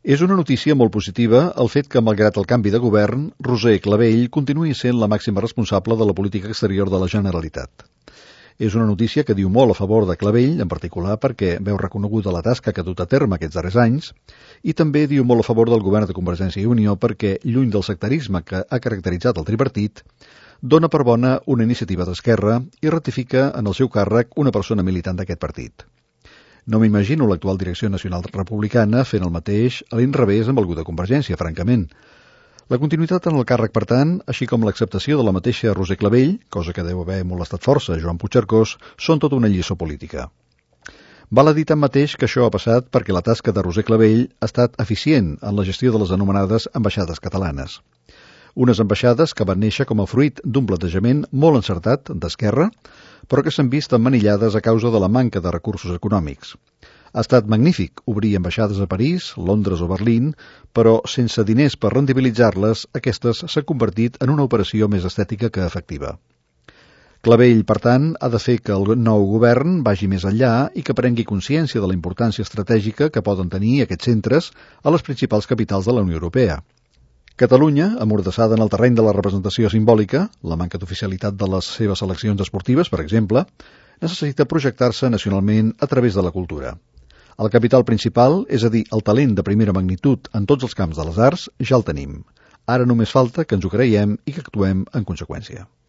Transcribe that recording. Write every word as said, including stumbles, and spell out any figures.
És una notícia molt positiva el fet que, malgrat el canvi de govern, Roser Clavell continuï sent la màxima responsable de la política exterior de la Generalitat. És una notícia que diu molt a favor de Clavell, en particular perquè veu reconeguda la tasca que ha dut a terme aquests darrers anys, i també diu molt a favor del govern de Convergència i Unió perquè, lluny del sectarisme que ha caracteritzat el tripartit, dona per bona una iniciativa d'Esquerra i ratifica en el seu càrrec una persona militant d'aquest partit. No m'imagino l'actual direcció nacional republicana fent el mateix a l'inrevés amb algú de Convergència, francament. La continuïtat en el càrrec, per tant, així com l'acceptació de la mateixa Roser Clavell, cosa que deu haver molestat força a Joan Puigcercós, són tota una lliçó política. Val a dir tanmateix que això ha passat perquè la tasca de Roser Clavell ha estat eficient en la gestió de les anomenades ambaixades catalanes. Unes ambaixades que van néixer com a fruit d'un plantejament molt encertat d'Esquerra, però que s'han vist emmanillades a causa de la manca de recursos econòmics. Ha estat magnífic obrir ambaixades a París, Londres o Berlín, però sense diners per rendibilitzar-les, aquestes s'han convertit en una operació més estètica que efectiva. Clavell, per tant, ha de fer que el nou govern vagi més enllà i que prengui consciència de la importància estratègica que poden tenir aquests centres a les principals capitals de la Unió Europea. Catalunya, amordassada en el terreny de la representació simbòlica, la manca d'oficialitat de les seves seleccions esportives, per exemple, necessita projectar-se nacionalment a través de la cultura. El capital principal, és a dir, el talent de primera magnitud en tots els camps de les arts, ja el tenim. Ara només falta que ens ho creiem i que actuem en conseqüència.